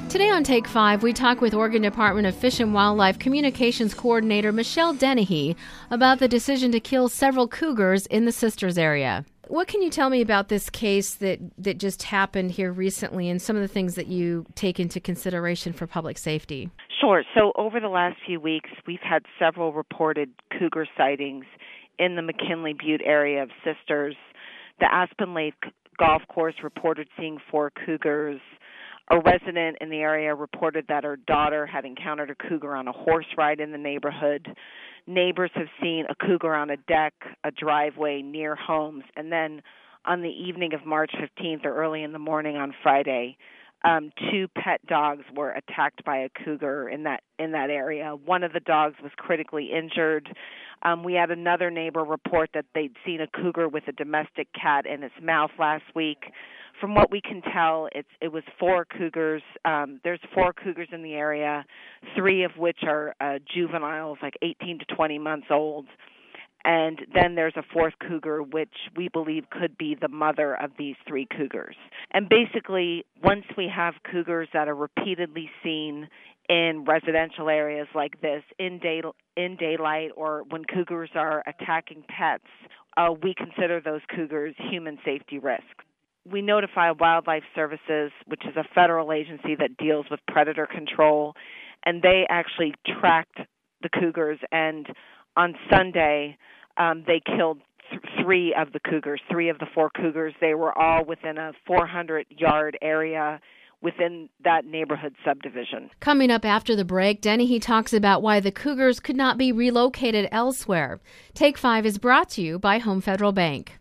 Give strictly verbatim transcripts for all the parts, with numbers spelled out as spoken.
Today on Take Five, we talk with Oregon Department of Fish and Wildlife Communications Coordinator Michelle Dennehy about the decision to kill several cougars in the Sisters area. What can you tell me about this case that, that just happened here recently and some of the things that you take into consideration for public safety? Sure. So over the last few weeks, we've had several reported cougar sightings in the McKinley Butte area of Sisters. The Aspen Lake Golf Course reported seeing four cougars. A resident in the area reported that her daughter had encountered a cougar on a horse ride in the neighborhood. Neighbors have seen a cougar on a deck, a driveway near homes. And then on the evening of March fifteenth or early in the morning on Friday, um, two pet dogs were attacked by a cougar in that in that area. One of the dogs was critically injured. Um, we had another neighbor report that they'd seen a cougar with a domestic cat in its mouth last week. From what we can tell, it's it was four cougars. Um, there's four cougars in the area, three of which are uh, juveniles, like eighteen to twenty months old. And then there's a fourth cougar, which we believe could be the mother of these three cougars. And basically, once we have cougars that are repeatedly seen in residential areas like this, in day, in daylight, or when cougars are attacking pets, uh, we consider those cougars human safety risks. We notify Wildlife Services, which is a federal agency that deals with predator control, and they actually tracked the cougars. And on Sunday, um, they killed th- three of the cougars, three of the four cougars. They were all within a four hundred yard area within that neighborhood subdivision. Coming up after the break, Dennehy talks about why the cougars could not be relocated elsewhere. Take Five is brought to you by Home Federal Bank.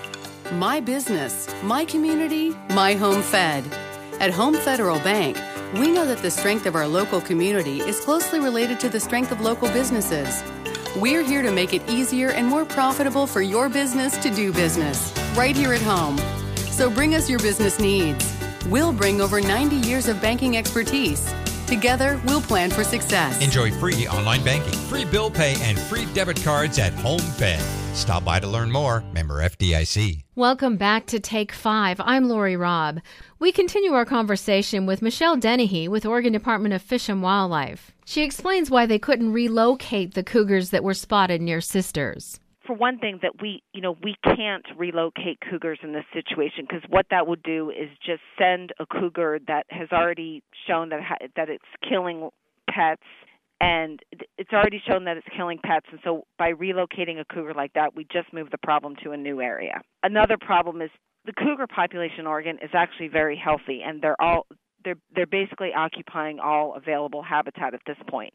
My business, my community, my home fed. At Home Federal Bank, we know that the strength of our local community is closely related to the strength of local businesses. We're here to make it easier and more profitable for your business to do business, right here at home. So bring us your business needs. We'll bring over ninety years of banking expertise. Together, we'll plan for success. Enjoy free online banking, free bill pay, and free debit cards at Home Fed. Stop by to learn more. Member F D I C. Welcome back to Take Five. I'm Lori Robb. We continue our conversation with Michelle Dennehy with Oregon Department of Fish and Wildlife. She explains why they couldn't relocate the cougars that were spotted near Sisters. For one thing, that we, you know, we can't relocate cougars in this situation, because what that would do is just send a cougar that has already shown that ha- that it's killing pets, and it's already shown that it's killing pets. And so by relocating a cougar like that, we just move the problem to a new area. Another problem is the cougar population in Oregon is actually very healthy, and they're all they're they're basically occupying all available habitat at this point.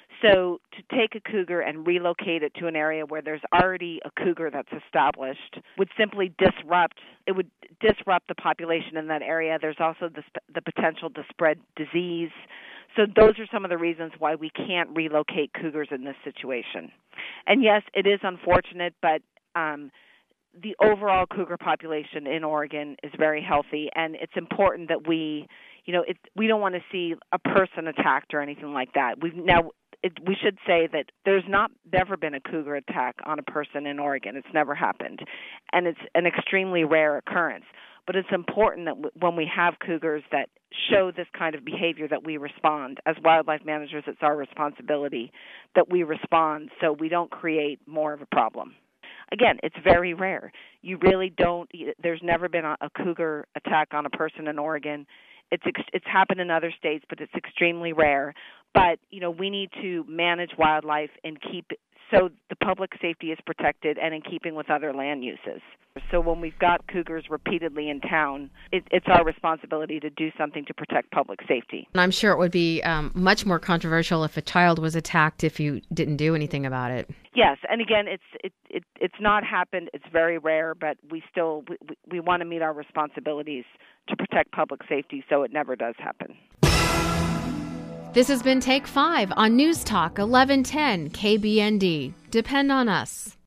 So to take a cougar and relocate it to an area where there's already a cougar that's established would simply disrupt, it would disrupt the population in that area. There's also the, the potential to spread disease. So those are some of the reasons why we can't relocate cougars in this situation. And yes, it is unfortunate, but um, the overall cougar population in Oregon is very healthy, and it's important that we, you know, it, we don't want to see a person attacked or anything like that. We've now, it, we should say that there's not never been a cougar attack on a person in Oregon. It's never happened, and it's an extremely rare occurrence. But it's important that w- when we have cougars that show this kind of behavior, that we respond. As wildlife managers, it's our responsibility that we respond so we don't create more of a problem. Again, it's very rare. You really don't, there's never been a, a cougar attack on a person in Oregon. It's it's happened in other states, but it's extremely rare. But, you know, we need to manage wildlife and keep so the public safety is protected and in keeping with other land uses. So when we've got cougars repeatedly in town, it, it's our responsibility to do something to protect public safety. And I'm sure it would be um, much more controversial if a child was attacked if you didn't do anything about it. Yes, and again, it's it, it it's not happened. It's very rare, but we still we, we want to meet our responsibilities to protect public safety so it never does happen. This has been Take Five on News Talk eleven ten K B N D. Depend on us.